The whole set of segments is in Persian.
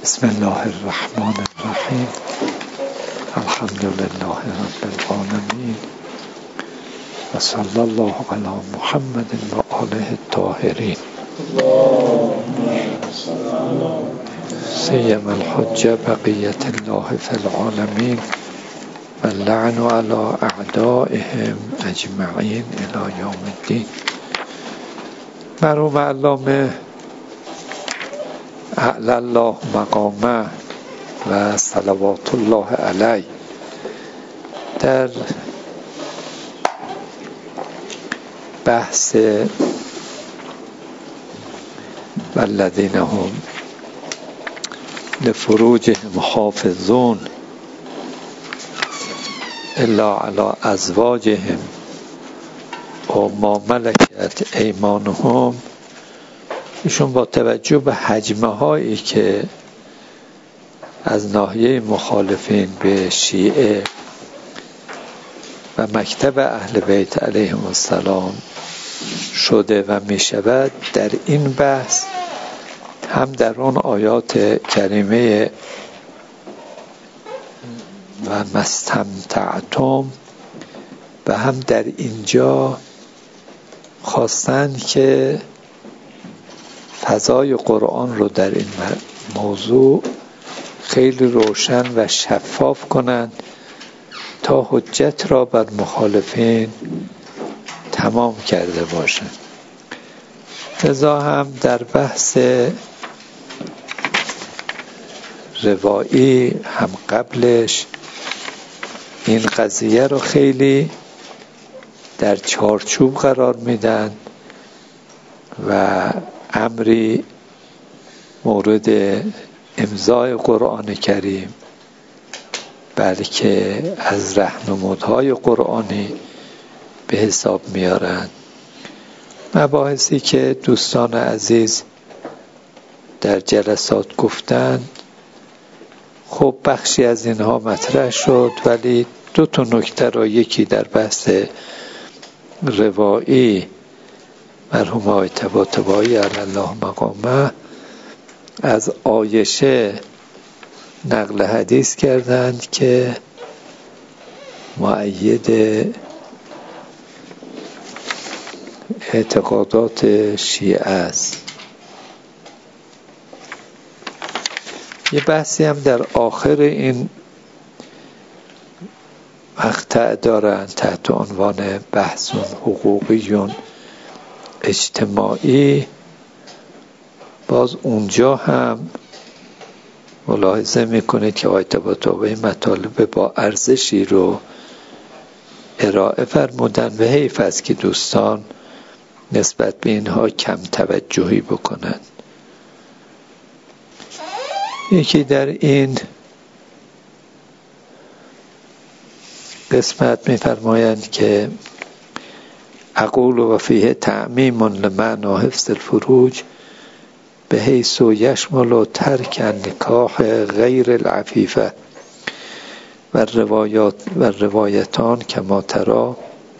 بسم الله الرحمن الرحیم. الحمد لله رب العالمین و صلی الله علی محمد و آله الطاهرین سیما الحجة بقیة الله فی العالمین و اللعن علی اعدائهم اجمعین الی یوم الدین. مرحوم علامه اعلی الله مقامه و صلوات الله علیه در بحث والذین هم لفروجهم حافظون الا علی ازواجهم و ما ملکت ایمانهم، ایشون با توجه به حجمه هایی که از ناحیه مخالفین به شیعه و مکتب اهل بیت علیهم السلام شده و می شود، در این بحث هم در اون آیات کریمه و مستمتعتم و هم در اینجا خواستند که فضای قرآن رو در این موضوع خیلی روشن و شفاف کنند تا حجت را بر مخالفین تمام کرده باشند. لذا هم در بحث روایی هم قبلش این قضیه رو خیلی در چارچوب قرار میدن و امری مورد امضای قرآن کریم بلکه از راهنمودهای قرآنی به حساب میارند. مباحثی که دوستان عزیز در جلسات گفتند، خب بخشی از اینها مطرح شد، ولی دو تا نکته را، یکی در بحث روایی مرحوم آقای طباطبایی علی الله مقامه از عایشه نقل حدیث کردند که مؤید اعتقادات شیعه است. یه بحثی هم در آخر این مقطع دارند تحت عنوان بحث حقوقی اجتماعی. باز اونجا هم ملاحظه میکنید که آقای طباطبایی مطالب با ارزشی رو ارائه فرمودن و حیف است که دوستان نسبت به اینها کم توجهی بکنند. یکی در این قسمت میفرمایند که اقول و فیه تعمیم لمعنی حفظ الفروج به حیث یشمل ترک نکاح غیر العفیفه و روایتان کما ترى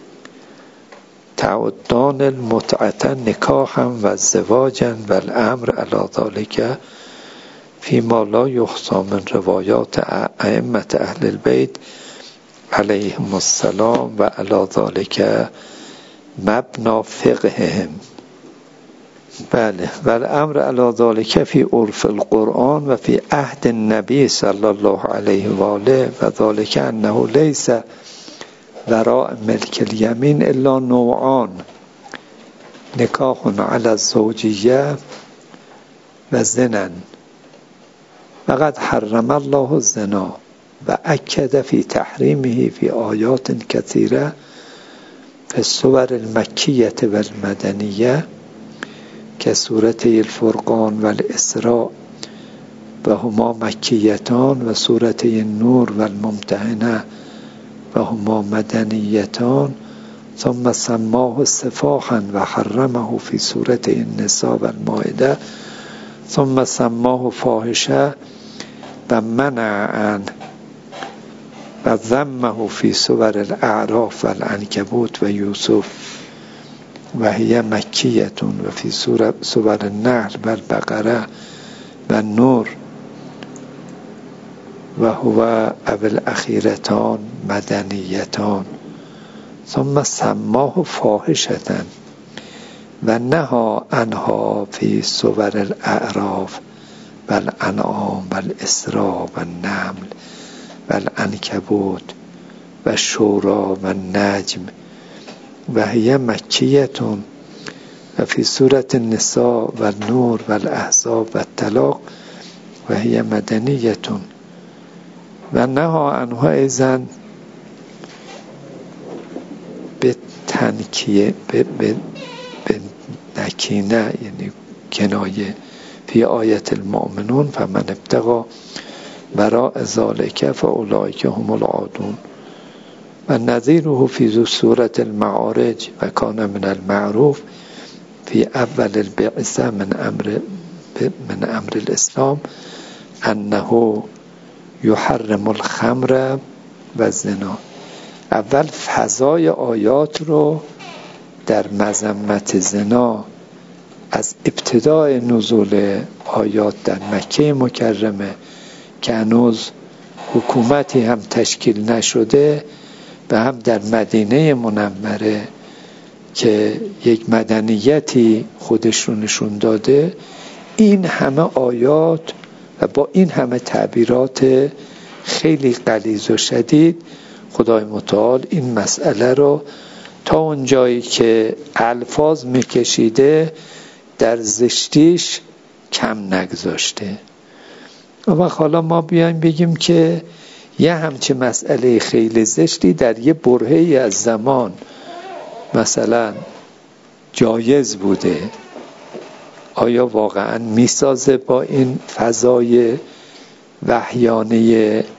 تعدان المتعة نکاحا و زواجا و الامر علی ذلك فيما لا يحصى من روایات ائمة اهل البیت علیهم السلام و علی ذلك مبنی فقههم. بله، و الامر علی ذلك فی عرف القرآن و فی عهد النبی صلی الله علیه و آله و ذلك انه لیس وراء ملک الیمین الا نوعان، نکاح علی الزوجیه و زنا، وقد حرم الله الزنا و اکد فی تحریمه فی آیات کثیره فی السور المکیه و المدنیه که سورته الفرقان و الاسراء و هما مکیتان و سورته النور و الممتحنه و هما مدنیتان، ثم سماه سفاحا و حرمه فی سورته النساء و المائده، ثم سماه فاحشه و منعا و ذمه فی سور الاعراف و العنکبوت و یوسف و هی مکیتون و فی سور النحل و البقره و نور و هو اول اخیرتان مدنیتان ثم سماه فاحشة و نهى عنها فی صور الاعراف و الانعام و الاسراء و النمل و العنکبوت و الشورى و النجم و هی مکیتون و فی سورة النساء و النور و الاحزاب و الطلاق و هی مدنیتون و نهى عنها ایضا به تنکیه به نکینه یعنی کنایه فی آیت المؤمنون فمن ابتغى وراء ذلك فاولئک هم العادون و نظیره فی سورة المعارج و کان من المعروف فی اول البعثه من امر الاسلام انه یحرم الخمر و الزنا. اول فضای آیات رو در مذمت زنا از ابتدای نزول آیات در مکه مکرمه که هنوز حکومتی هم تشکیل نشده و هم در مدینه منوره که یک مدنیتی خودش رو نشون داده، این همه آیات و با این همه تعبیرات خیلی غلیظ و شدید خدای متعال این مسئله رو تا اون جایی که الفاظ میکشیده در زشتیش کم نگذاشته. و حالا ما بیایم بگیم که یه همچه مسئله خیلی زشتی در یه برهه‌ای از زمان مثلا جایز بوده، آیا واقعا میسازه با این فضای وحیانه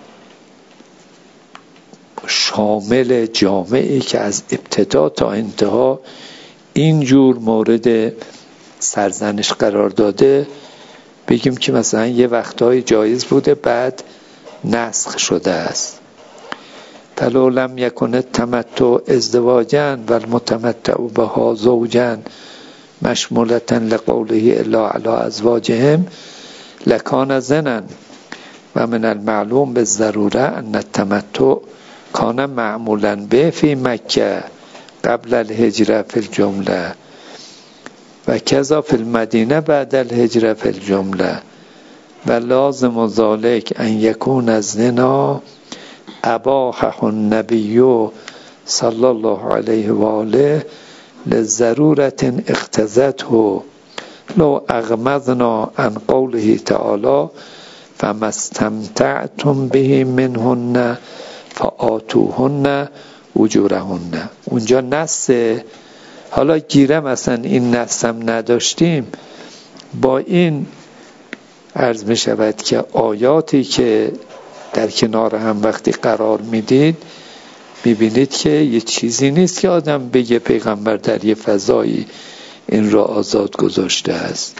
شامل جامعی که از ابتدا تا انتها اینجور مورد سرزنش قرار داده بگیم که مثلا یه وقتهای جایز بوده بعد نسخ شده است؟ فلو لم یکن التمتع ازدواجا و المتمتع بها زوجا مشمولة لقوله الا علی ازواجهم لکان زنا و من المعلوم بالضروره ان التمتع کان معمولا به فی مکه قبل الهجره فی الجمله و کذا فی المدینه بعد الهجره فی الجمله و لازم ذلك ان یکون الزنا اباحه النبی صلی الله علیه و آله لضرورة اقتضته لو اغمضنا عن قوله تعالی فما استمتعتم به منهن فآتوهن اجورهن. اونجا نسه، حالا گیرم اصلا این نسم نداشتیم، با این عرض می شود که آیاتی که در کنار هم وقتی قرار میدید میبینید که یه چیزی نیست که آدم بگه پیغمبر در یه فضایی این را آزاد گذاشته است.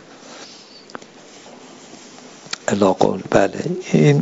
الاقل بله این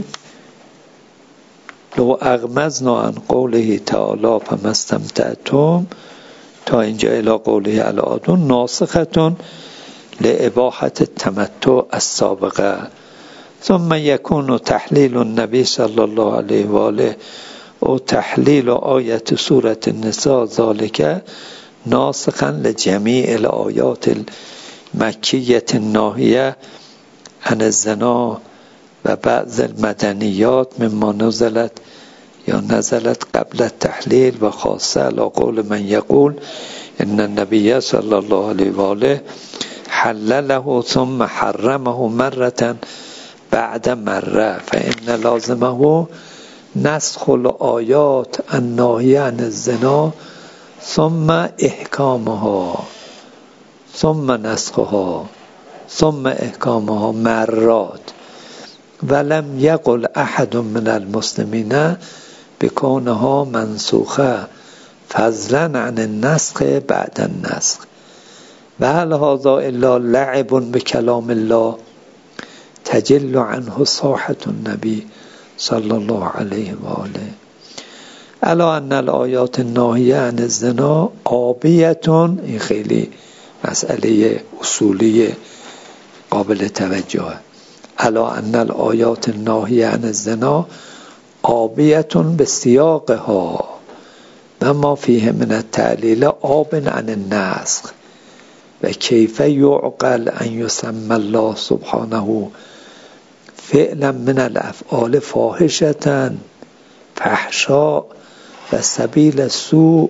لو اغمضنا عن قوله تعالی فما استمتعتم تا اینجا الی قوله العادون ناسختون لاباحة التمتع السابقه ثم یکون تحلیل النبی صلی الله علیه و آله او تحلیل آیت سورة النساء ذالک ناسخا لجمیع الآیات المکیة الناهیه عن الزنا و بعض المدنیات مما نزلت یا نزلت قبل التحلیل و خاصه علی قول من یقول ان النبی صلی الله علیه و آله حلله ثم حرمه مرة بعد مره فان لازمه نسخ الآیات الناهیه عن الزنا ثم احکامها ثم نسخها ثم احکامها مرات ولم یقل احد من المسلمین بکونها منسوخه فضلا عن النسخ بعد النسخ و هل هذا الا لعب بکلام الله تجل عنه صاحة النبی صلی الله علیه و آله الا ان الآیات الناهیه عن الزنا آبیتون. این خیلی مسئله اصولی قابل توجهه. الا ان الآیات الناهیه عن الزنا آبیتون به سیاقها و ما فیه من التعلیل آب عن النسخ و کیف یعقل ان یسمى الله سبحانه فعلا من الافعال فاحشة فحشاء و سبیل سوء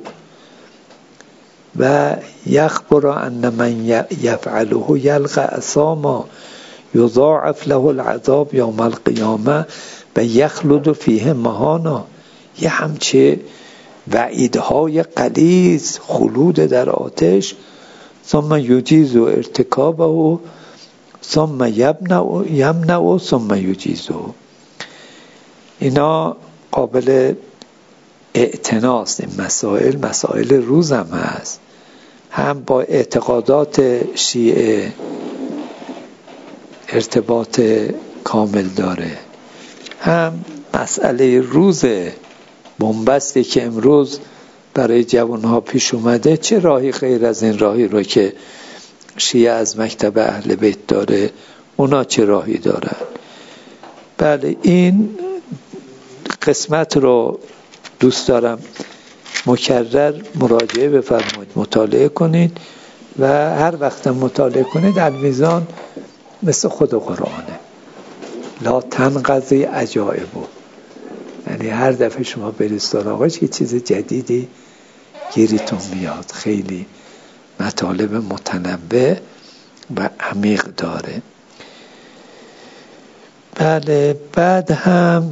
و یخبر ان من یفعله یلقى اثاما یضاعف له العذاب یوم القیامه و یخلد فیه مهانا. یه همچه وعیدهای غلیظ خلود در آتش، ثم یجیز ارتکابه ثم یمنع ثم یجیزه. اینا قابل اعتناست. این مسائل روزم هست، هم با اعتقادات شیعه ارتباط کامل داره، هم مسئله روز بنبستی که امروز برای جوانها پیش اومده. چه راهی غیر از این راهی رو که شیعه از مکتب اهل بیت داره، اونا چه راهی دارن؟ بله، این قسمت رو دوست دارم مکرر مراجعه بفرمایید، مطالعه کنید و هر وقت مطالعه کنید المیزان مثل خود قرآنه، لا تنقضی عجائبه. یعنی هر دفعه شما برید سراغش یه چیز جدیدی گیریتون میاد، خیلی مطالب متنوع و عمیق داره. بله، بعد هم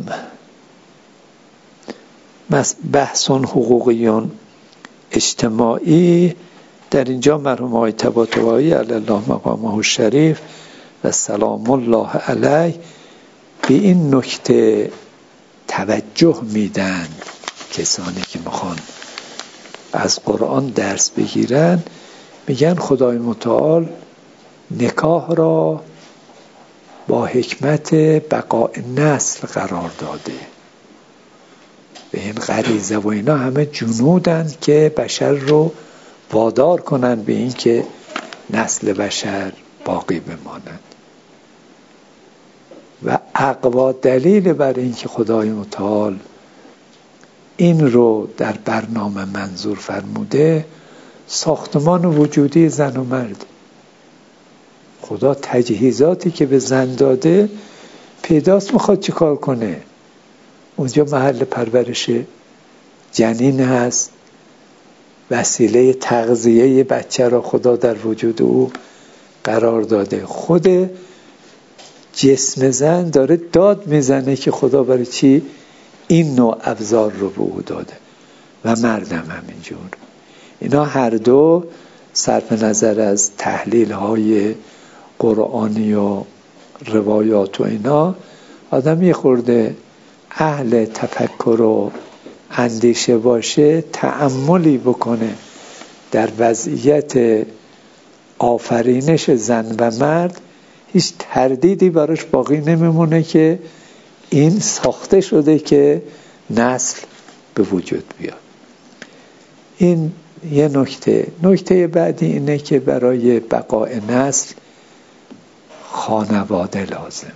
بحثون حقوقیون اجتماعی در اینجا مرحوم آقای طباطبایی علی الله مقامه الشریف و سلام الله علیه به این نکته توجه میدن. کسانی که میخوان از قرآن درس بگیرن میگن خدای متعال نکاح را با حکمت بقاء نسل قرار داده. به این غریزه و اینا همه جنودن که بشر رو وادار کنن به این که نسل بشر باقی بماند. و اقوا دلیل بر این که خدای متعال این رو در برنامه منظور فرموده ساختمان وجودی زن و مرد. خدا تجهیزاتی که به زن داده پیداست میخواد چی کار کنه. اونجا محل پرورش جنین هست، وسیله تغذیه بچه را خدا در وجود او قرار داده. خود جسم زن داره داد میزنه که خدا برای چی این نوع ابزار رو به او داده و مردم همینجور. اینا هر دو صرف نظر از تحلیل های قرآنی و روایات و اینا، آدم یه خورده اهل تفکر و اندیشه باشه، تأملی بکنه در وضعیت آفرینش زن و مرد، هیچ تردیدی براش باقی نمیمونه که این ساخته شده که نسل به وجود بیاد. این یه نکته بعدی اینه که برای بقاء نسل خانواده لازمه.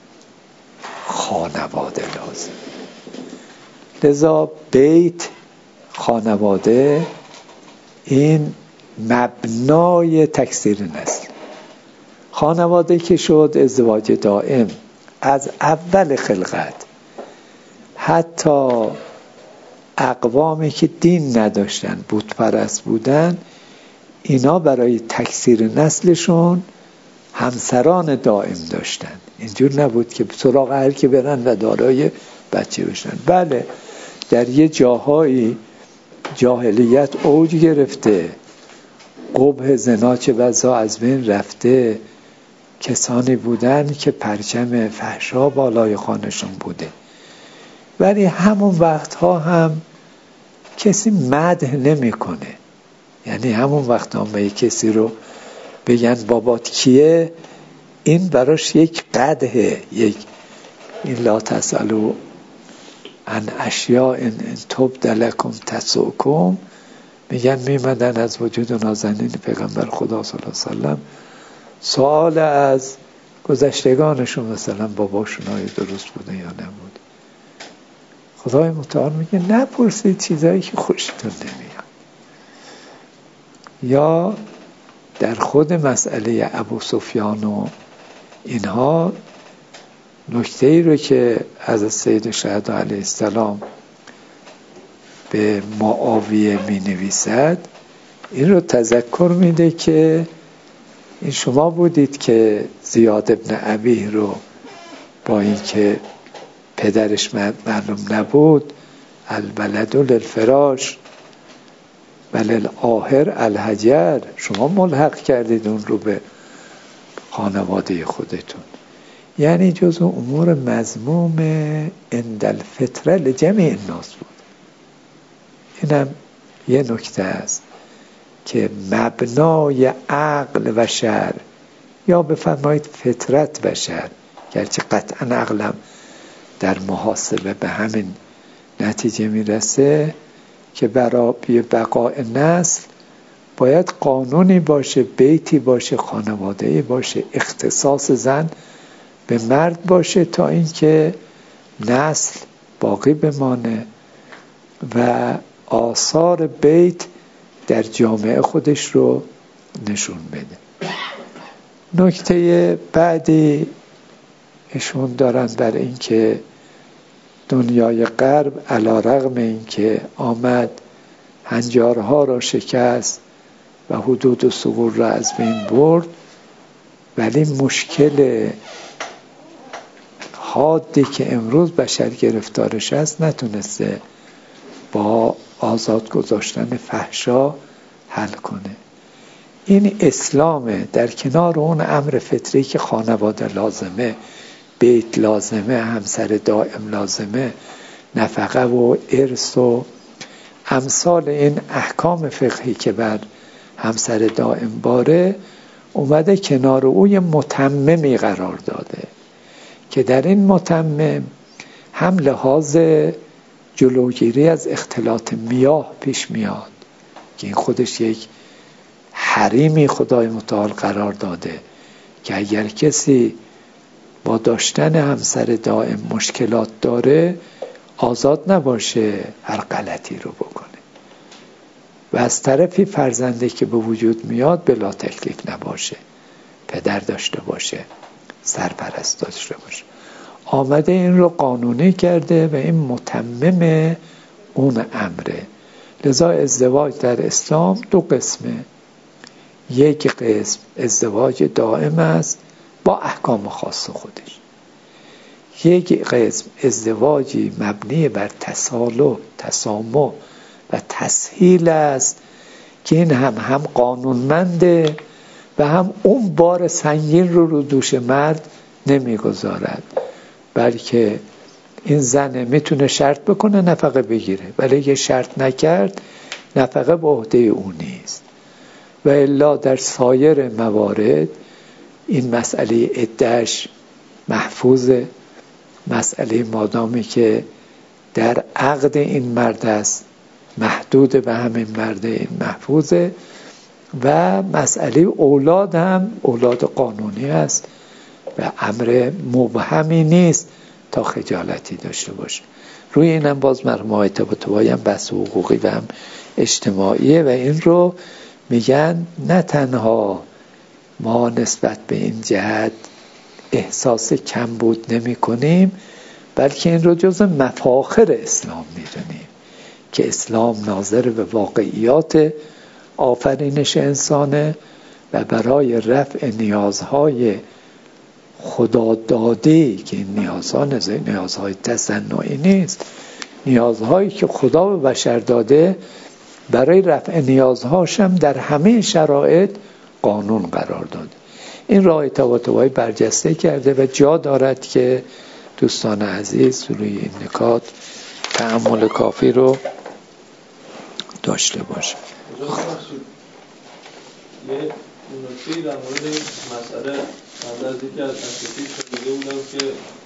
لذا بیت، خانواده، این مبنای تکثیر نسل. خانواده که شد ازدواج دائم از اول خلقت، حتی اقوامی که دین نداشتن، بت پرست بودن، اینا برای تکثیر نسلشون همسران دائم داشتن. اینجور نبود که سراغ هر که برن و دارای بچه بشن. بله، در یه جاهایی جاهلیت اوج گرفته، قبح زنا چه بسا از بین رفته، کسانی بودن که پرچم فحشا بالای خانشون بوده، ولی همون وقتها هم کسی مدح نمیکنه. یعنی همون وقتها هم به کسی رو بگن بابات کیه، این براش یک قدحه، یک این لا تسألوا عن اشیاء ان تبد لکم تسؤکم. میگن میمدن از وجود نازنین پیغمبر خدا صلی الله علیه وسلم سوال از گذشتگانشون مثلا باباشون های درست بوده یا نبود. خدای متعال میگه نپرسید چیزایی که خوشتون نمیاد. یا در خود مسئله ابو سفیان و اینها نکته ای رو که از سید شهدا علیه السلام به معاویه می نویسد این رو تذکر میده که این شما بودید که زیاد ابن ابیه رو با اینکه پدرش معلوم نبود الولد للفراش وللآخر الحجر، شما ملحق کردید اون رو به خانواده خودتون. یعنی جزء امور مذموم عند الفطره لجميع الناس بود. اینم یه نکته است که مبنای عقل و شرع، یا بفرمایید فطرت و شرع، گرچه قطعا عقلم در محاسبه به همین نتیجه میرسه که برای بقاء نسل باید قانونی باشه، بیتی باشه، خانواده‌ای باشه، اختصاص زن به مرد باشه تا اینکه نسل باقی بمانه و آثار بیت در جامعه خودش رو نشون بده. نکته بعدی ایشون دارن بر این که دنیای غرب علی رغم این که آمد هنجارها را شکست و حدود و ثغور را از بین برد، ولی مشکل حادی که امروز بشر گرفتارش است نتونسته با آزاد گذاشتن فحشا حل کنه. این اسلامه، در کنار اون امر فطری که خانواده لازمه، بیت لازمه، همسر دائم لازمه، نفقه و ارث و امثال این احکام فقهی که بر همسر دائم باره، اومده کنار او یه متممی قرار داده که در این متمم هم لحاظ جلوگیری از اختلاط میاه پیش میاد که این خودش یک حریمی خدای متعال قرار داده که اگر کسی با داشتن همسر دائم مشکلات داره آزاد نباشه هر غلطی رو بکنه، و از طرفی فرزنده که به وجود میاد بلا تکلیف نباشه، پدر داشته باشه، سرپرست داشته باشه. آمده این رو قانونی کرده و این متمم اون امره. لذا ازدواج در اسلام دو قسمه. یک قسم ازدواج دائم است با احکام خاص خودش، یک قسم ازدواجی مبنی بر تسالح، تسامح و تسهیل است که این هم قانونمنده و هم اون بار سنگین رو دوش مرد نمیگذارد، بلکه این زن میتونه شرط بکنه نفقه بگیره، ولی اگه شرط نکرد نفقه به عهده او نیست. و الا در سایر موارد این مسئله عده‌اش محفوظه، مسئله مادامی که در عقد این مرد است محدود به همین مرد این محفوظه، و مسئله اولاد هم اولاد قانونی است و امر مبهمی نیست تا خجالتی داشته باشه. روی اینم باز مرحوم آقای طباطبایی هم بحث حقوقی و هم اجتماعیه و این رو میگن نه تنها ما نسبت به این جهت احساس کمبود نمی کنیم، بلکه این رو جز مفاخر اسلام میدونیم که اسلام ناظر به واقعیات آفرینش انسانه و برای رفع نیازهای خدا داده که این نیازها نیازهای تصنعی نیست، نیازهایی که خدا به بشر داده، برای رفع نیازهاشم در همه شرایط قانون قرار داده. این راه طباطبایی برجسته کرده و جا دارد که دوستان عزیز روی این نکات تأمل کافی رو داشته باشه. یه نکته‌ای در مورد این مسئله من از یکی از اساتید شنیده بودم که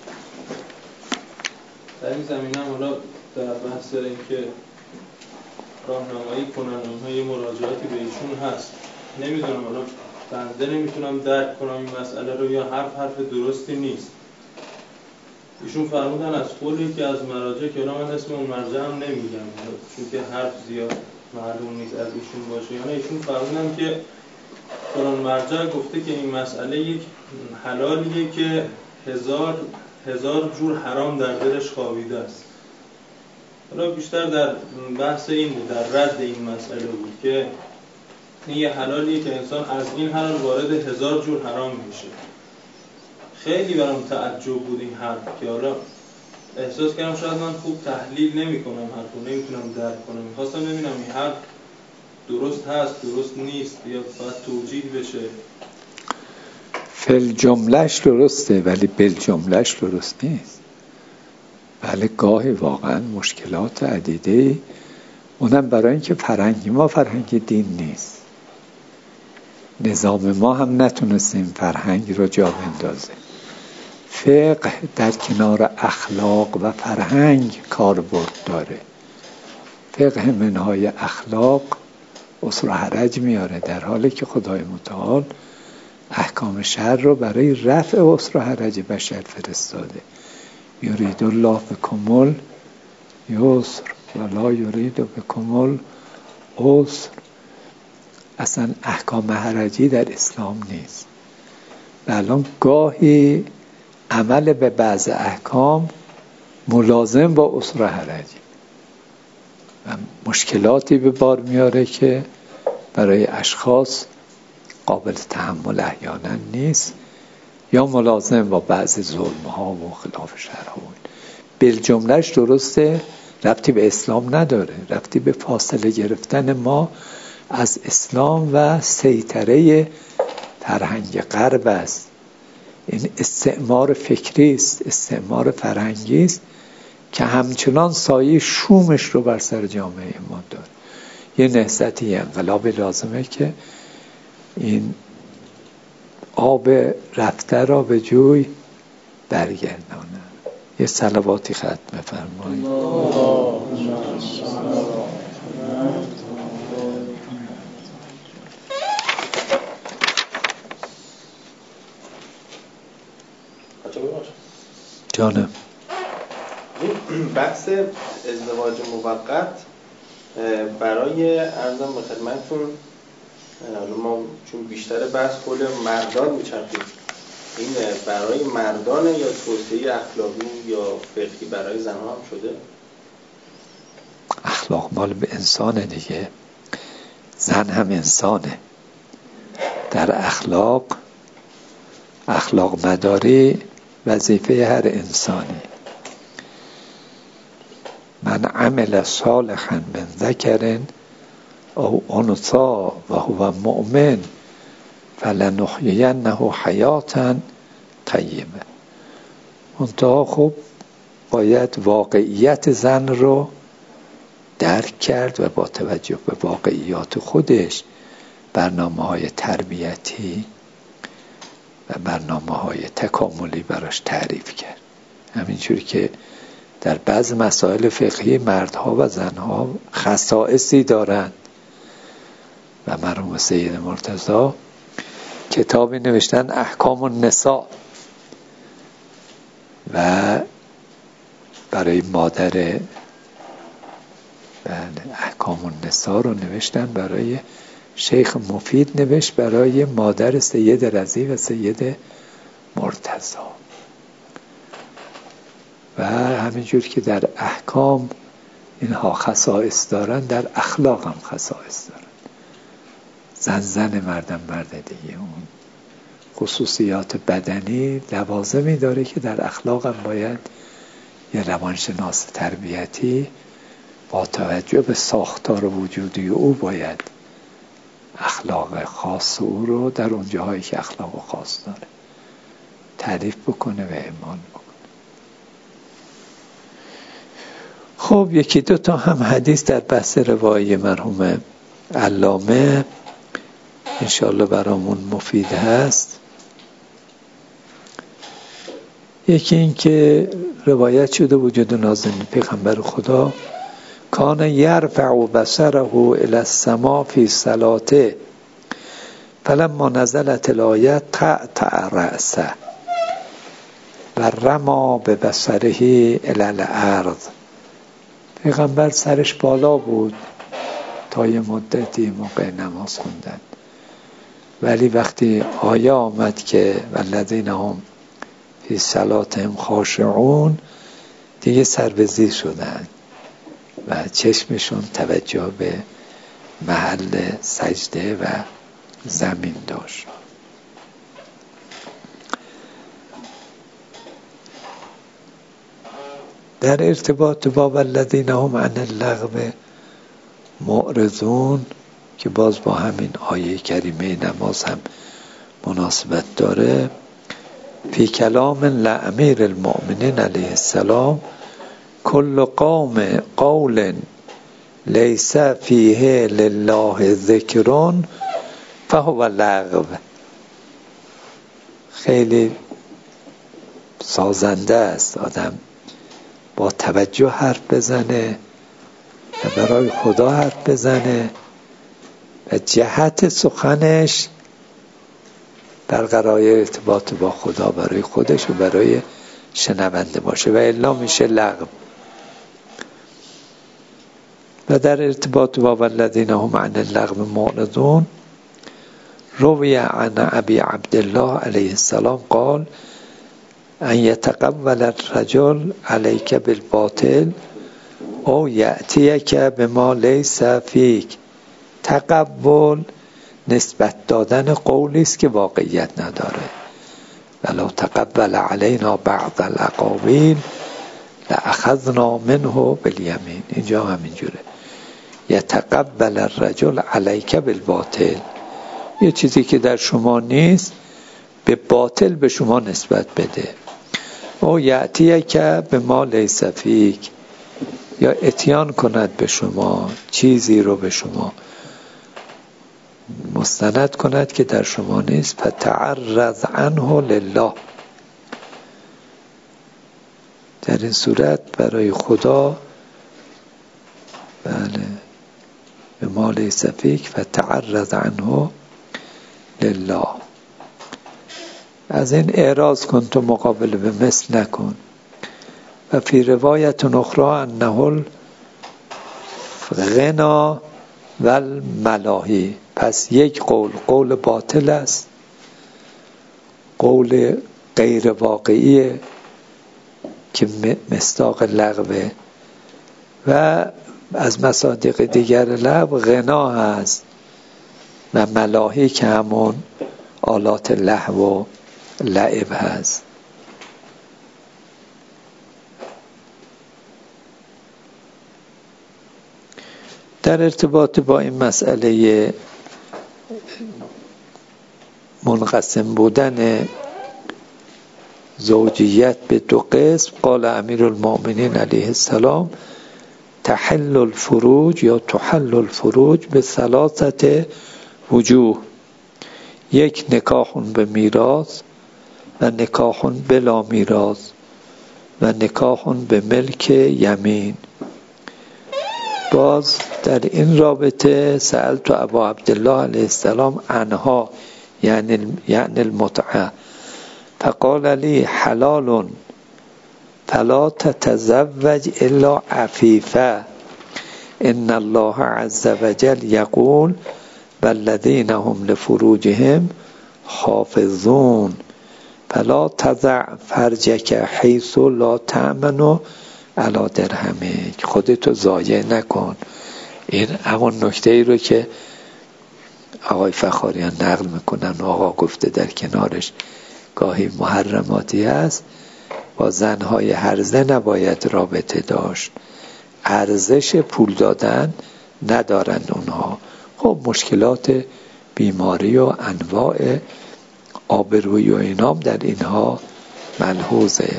در این زمینه حالا در بحث این که راهنمایی کنن اونها یه مراجعاتی به ایشون هست، نمیدونم حالا بنده نمیتونم درک کنم این مسئله رو یا حرف درستی نیست. ایشون فرمودن از قولی که از مراجع که من اسم اون مرجع هم نمیگم چون که حرف زیاد معلوم نیست از ایشون باشه، یعنی ایشون فرمودن که قرآن مرجع گفته که این مسئله یک حلالیه که هزار جور حرام در دلش خوابیده است. حالا بیشتر در بحث این بود، در رد این مسئله بود که این یه حلالیه که انسان از این حلال وارد 1000 جور حرام میشه. خیلی برام تعجب بود این حرف که حالا احساس کردم شاید من خوب تحلیل نمی کنم حرفو، نمیتونم درک کنم. میخواستم ببینم این حرف درست هست درست نیست یا باید توجیه بشه. فل جملهش درسته ولی بل جملهش درست نیست. بله گاهی واقعا مشکلات عدیده، اونم برای اینکه فرهنگ ما فرهنگ دین نیست، نظام ما هم نتونستیم فرهنگ رو جا بندازه. فقه در کنار اخلاق و فرهنگ کاربرد داره. فقه منهای اخلاق عسر و حرج میاره، در حالی که خدای متعال احکام شرع رو برای رفع عسر و حرج بشر فرستاده. یرید الله بکم الیسر ولا یرید بکم العسر. اصلا احکام حرجی در اسلام نیست. و الان گاهی عمل به بعض احکام ملازم با عسر و حرجی و مشکلاتی به بار میاره که برای اشخاص قابل تحمل احیانا نیست یا ملازم با بعض ظلم ها و خلاف شرع ها. بالجملهش درسته، ربطی به اسلام نداره، ربطی به فاصله گرفتن ما از اسلام و سیطره فرهنگ غرب است. این استعمار فکری است، استعمار فرهنگی است که همچنان سایه شومش رو بر سر جامعه ما داره. یه نهضتی انقلابی لازمه که این آب رفته را به جوی برگردانه. یه صلواتی ختم بفرمایید. جانم بحث ازدواج موقت برای عرضم به خدمتتون، ما چون بیشتر بحث حول مردان میچرخید، این برای مردانه یا توصیه اخلاقی یا فقهی برای زنها هم شده؟ اخلاق مال به انسانه دیگه، زن هم انسانه. در اخلاق مداری وظیفه هر انسانی. من عمل صالحا من ذکر او انثی و هو مؤمن فلنحیینه حیاتا طیبه. منتها خب باید واقعیت زن رو درک کرد و با توجه به واقعیات خودش برنامه‌های تربیتی و برنامه‌های تکاملی براش تعریف کرد. همینجوری که در بعض مسائل فقهی مردها و زنها خصائصی دارند و مرحوم سید مرتضی کتابی نوشتن احکام النساء و برای مادر احکام النساء رو نوشتن، برای شیخ مفید نوشت برای مادر سید رضی و سید مرتضی. و همینجور که در احکام اینها خصائص دارن، در اخلاق هم خصائص دارن. زن مرد دیگه. اون خصوصیات بدنی لوازمی داره که در اخلاق هم باید یه روانشناس تربیتی با توجه به ساختار وجودی او باید اخلاق خاص او رو در اون جاهایی که اخلاق خاص داره تعریف بکنه و اعمال بکنه. خب یکی دو تا هم حدیث در بحث روایی مرحوم علامه انشاءالله برامون مفید هست. یکی این که روایت شده وجود نازنین پیغمبر خدا کان یرفع بصره الی السما فی صلاته فلما نزلت الآیه تأتأ رأسه و رما به بصره الی الارض. پیغمبر سرش بالا بود تا یه مدتی موقع نماز خوندن، ولی وقتی آیه آمد که والذین هم فی صلاتهم خاشعون، دیگه سر به زیر شدن و چشمشون توجه به محل سجده و زمین داشت. در ارتباط با والذین هم عن اللغو معرضون که باز با همین آیه کریمه نماز هم مناسبت داره، فی کلام لامیر المؤمنین علیه السلام کل قول لیس فیه لله ذکر فهو لغو. خیلی سازنده است آدم با توجه حرف بزنه و برای خدا حرف بزنه و جهت سخنش برقرار ارتباط با خدا برای خودش و برای شنونده باشه و الا میشه لغو. و در ارتباط با والذین هم عن اللغو معرضون روی عن ابی عبدالله علیه السلام قال ان یتقول الرجل علیک بالباطل او یأتیک بما لیس فیک. تقول نسبت دادن قولی است که واقعیت نداره. ولو تقبل علینا بعض الاقاویل لأخذنا منه بالیمین. اینجا همینجوره، یتقبل الرجل علیک بالباطل، یه چیزی که در شما نیست به باطل به شما نسبت بده. او یأتیک بما لیس فیک، یا اتیان کند به شما چیزی رو به شما مستند کند که در شما نیست. فتعرض عنه لله، در این صورت برای خدا بله به ما لیس فیک فتعرض عنه لله. از این اعراض کن، تو مقابله به مثل نکن. و فی روایت اخرى انه الغنا و الملاهی. پس یک قول باطل است، قول غیر واقعی که مصداق لغوه، و از مصادیق دیگر لغو غنا هست و ملاهی که همون آلات لهو و لعب هست. در ارتباط با این مسئله منقسم بودن زوجیت به دو قسم، قال امیر المؤمنین علیه السلام تحل الفروج یا تحل الفروج به ثلاثه وجوه. یک، نکاحون به میراث و نکاحون بلا میراث و نکاحون به ملک یمین. باز در این رابطه سألت ابا عبدالله علیه السلام عنها یعنی المتعه فقال لی حلال فلا تتزوج الا عفیفه ان الله عز وجل یقول والذین هم لفروجهم حافظون فلا تضع فرجک حیث لا تأمن علی درهمک. خودتو ضایع نکن. این همون نکته ای رو که آقای فخاریان نقل میکنن و آقا گفته در کنارش گاهی محرماتی هست. با زنهای هرزه نباید رابطه داشت، ارزش پول دادن ندارند اونها. خب مشکلات بیماری و انواع آبرویی و اینام در اینها ملحوظه.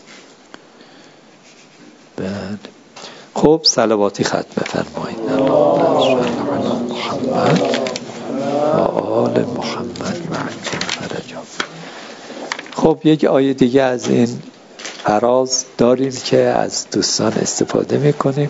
خب صلواتی ختم بفرمایید. اللهم صل علی محمد و آل محمد و عجل فرجهم. خب یک آیه دیگه از این فراز داریم که از دوستان استفاده میکنیم،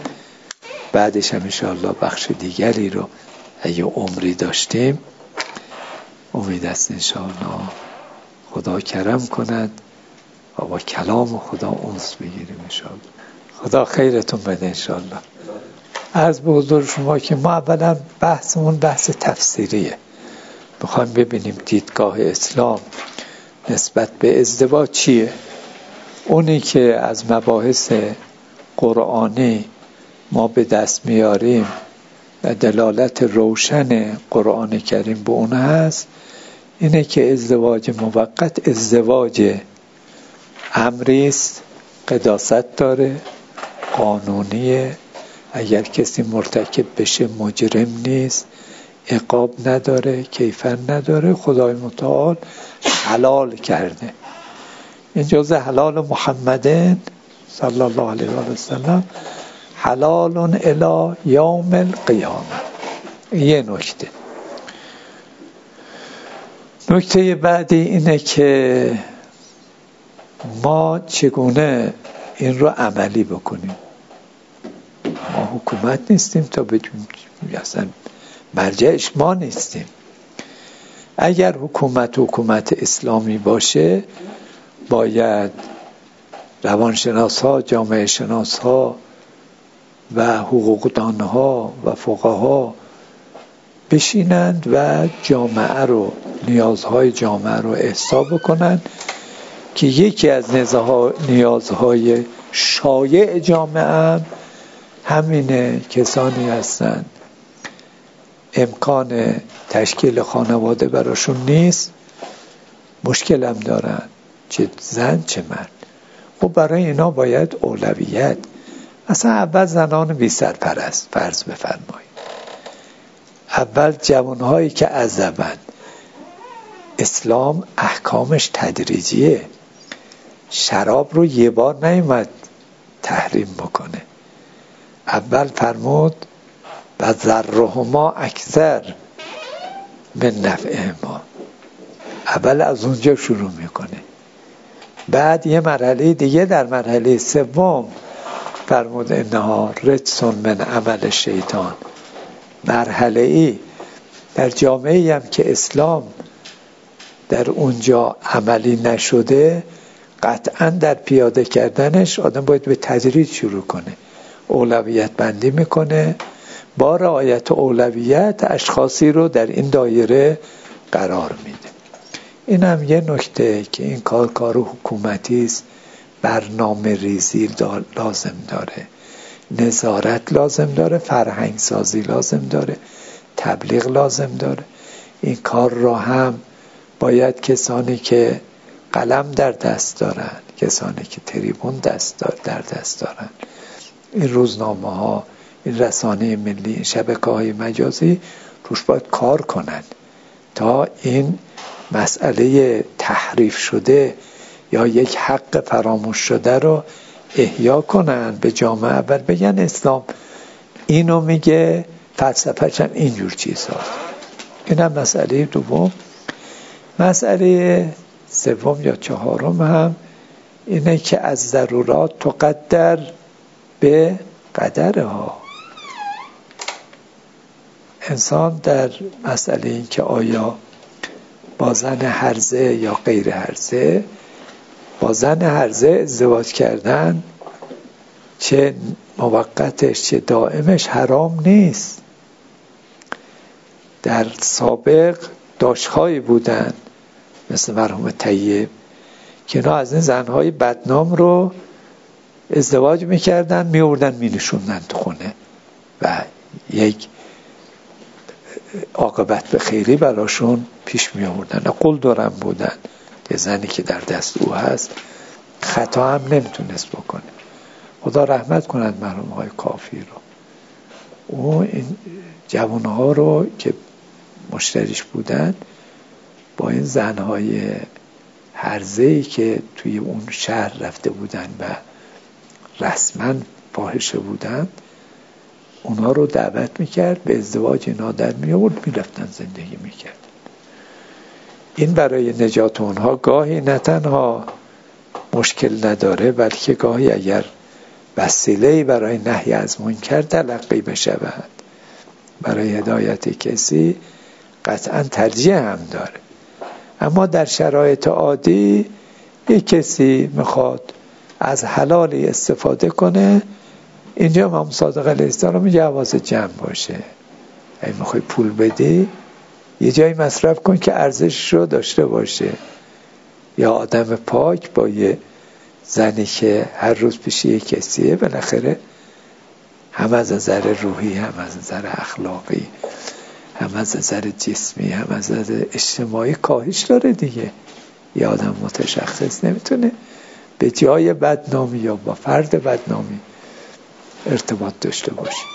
بعدش هم انشاءالله بخش دیگری رو اگه عمری داشتیم امید است انشاءالله خدا کرم کند و با کلام خدا انس بگیریم انشاءالله. خدا خیرتون بده انشاءالله. عرض به حضور شما که ما اولا بحثمون بحث تفسیریه، میخوایم ببینیم دیدگاه اسلام نسبت به ازدواج چیه. اونی که از مباحث قرآنی ما به دست میاریم و دلالت روشن قرآن کریم به اون هست اینه که ازدواج موقت ازدواج امری است، قداست داره، قانونیه، اگر کسی مرتکب بشه مجرم نیست، عقاب نداره، کیفر نداره، خدای متعال حلال کرده. این جزء حلال محمدin صلی الله علیه و سلم حلال الی یوم القیامه. یه نکته بعدی اینه که ما چگونه این رو عملی بکنیم. ما حکومت نیستیم تا بگیم، اصلا مرجعش ما نیستیم. اگر حکومت اسلامی باشه باید روانشناس ها، جامعه شناس ها و حقوقدان ها و فقها بشینند و جامعه رو، نیازهای جامعه رو احسا بکنند که یکی از نیازهای شایع جامعه همینه کسانی هستند امکان تشکیل خانواده براشون نیست، مشکل هم دارن، چه زن چه مرد. خب برای اینا باید اولویت، اصلا اول زنان بی سرپرست فرض بفرمایید، اول جوانهایی که عزبند. اسلام احکامش تدریجیه، شراب رو یه بار نیومد تحریم بکنه. اول فرمود و ضرهما اکثر من نفعهما، اول از اونجا شروع میکنه. بعد یه مرحله دیگه، در مرحله سوم فرمود انها رجس من عمل شیطان. مرحله ای در جامعه‌ای هم که اسلام در اونجا عملی نشده، قطعا در پیاده کردنش آدم باید به تدریج شروع کنه، اولویت بندی میکنه، با رعایت اولویت اشخاصی رو در این دایره قرار میده. این هم یه نکته که این کار حکومتی است، برنامه ریزی لازم داره، نظارت لازم داره، فرهنگ سازی لازم داره، تبلیغ لازم داره. این کار را هم باید کسانی که قلم در دست دارن، کسانی که تریبون در دست دارن، این روزنامه ها، این رسانه ملی، این شبکه های مجازی روش باید کار کنن تا این مسئله تحریف شده یا یک حق فراموش شده رو احیا کنن به جامعه. اول بگن اسلام اینو میگه، فلسفه‌ش هم اینجور چیزها. این هم مسئله دوم. مسئله سوم یا چهارم هم اینه که از ضرورات تقدر به قدرها. انسان در مسئله این که آیا با زن هرزه یا غیر هرزه، با زن هرزه ازدواج کردن چه موقتش چه دائمش حرام نیست. در سابق داشتهایی بودن مثل مرحوم طیب که اینا از این زنهای بدنام رو ازدواج میکردن، میوردن مینشوندن تو خونه و یک عاقبت به خیری براشون پیش می آوردن. قول دارم بودن یه زنی که در دست او هست خطا هم نمیتونست بکنه. خدا رحمت کند مرحوم های کافی رو. او این جوانها رو که مشتریش بودن با این زنهای هرزه‌ای که توی اون شهر رفته بودن و رسما فاحشه بودن، اونا رو دعوت میکرد، به ازدواج اینا در میآورد، میرفتن زندگی میکرد. این برای نجات اونها گاهی نه تنها مشکل نداره، بلکه گاهی اگر وسیله‌ای برای نهی از منکر تلقی بشود برای هدایت کسی، قطعا ترجیح هم داره. اما در شرایط عادی یک کسی میخواد از حلالی استفاده کنه، اینجا امام صادق علیه السلام میگه حواست جمع باشه. اگه میخوای پول بدی یه جایی مصرف کن که ارزش رو داشته باشه. یا آدم پاک با یه زنی که هر روز پیش یه کسیه، بالاخره هم از نظر روحی، هم از نظر اخلاقی، هم از نظر جسمی، هم از نظر اجتماعی کاهش داره دیگه. یه آدم متشخص نمیتونه به جای بدنامی یا با فرد بدنامی ارتباط داشته باشه.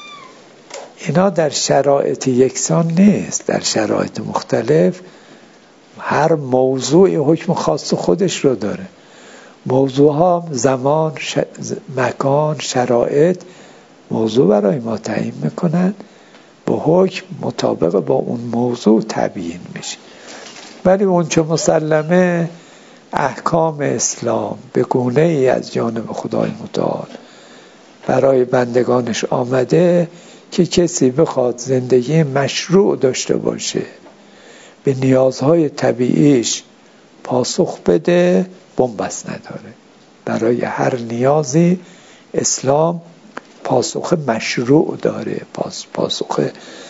اینا در شرایط یکسان نیست، در شرایط مختلف هر موضوعی حکم خاص خودش رو داره. موضوع ها زمان، مکان، شرایط موضوع برای ما تعیین میکنن، با حکم مطابق با اون موضوع تبیین میشه. ولی اون چه مسلمه احکام اسلام به گونه ای از جانب خدای متعال برای بندگانش آمده که کسی بخواد زندگی مشروع داشته باشه، به نیازهای طبیعیش پاسخ بده، بنبست نداره. برای هر نیازی اسلام پاسخ مشروع داره، پاسخ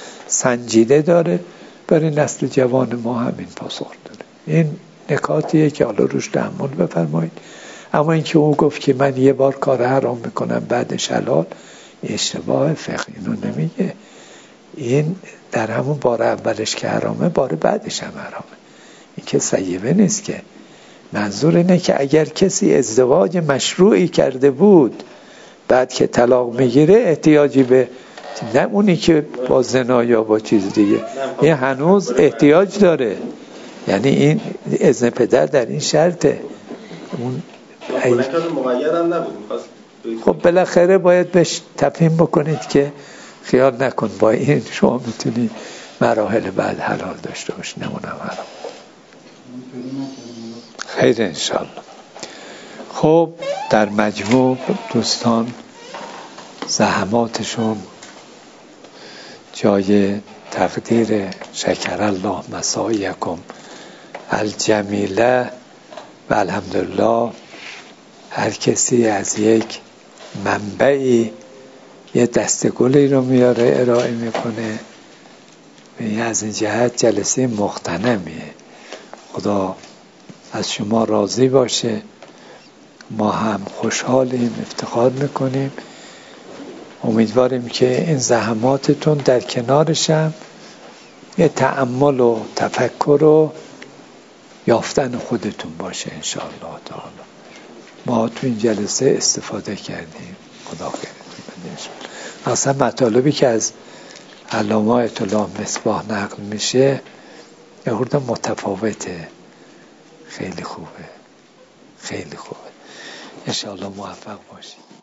سنجیده داره. برای نسل جوان ما همین پاسخ داره. این نکاتیه که حالا روش تأمل بفرمایید. اما اینکه او گفت که من یه بار کار حرام میکنم بعدش حلال، اشتباه فقهی اینو نمیگه. این در همون بار اولش که حرامه، بار بعدش هم حرامه. این که سیبه نیست که. منظور اینه که اگر کسی ازدواج مشروعی کرده بود بعد که طلاق میگیره، احتیاجی به نه اونی که با زنا یا با چیز دیگه، این هنوز احتیاج داره. یعنی این اذن پدر در این شرطه. اون خب بالاخره باید بهش تفهیم بکنید که خیال نکن با این شما میتونی مراحل بعد حلال داشته باشی، نمونم حرام. خیر انشالله. خب در مجموع دوستان زحماتشون جای تقدیر. شکر الله مساعیکم الجمیله. و الحمدلله هر کسی از یک منبعی یه دستگلی رو میاره ارائه میکنه. از این جهت جلسه مغتنمیه. خدا از شما راضی باشه. ما هم خوشحالیم، افتخار میکنیم. امیدواریم که این زحماتتون در کنارش هم یه تأمل و تفکر و یافتن خودتون باشه انشاءالله تعالی. ما تو این جلسه استفاده کردیم. خدا خیرتون بده. اصلا مطالبی که از علامه آیت الله مصباح نقل میشه یه خورده متفاوته. خیلی خوبه، خیلی خوبه. انشاءالله موفق باشید.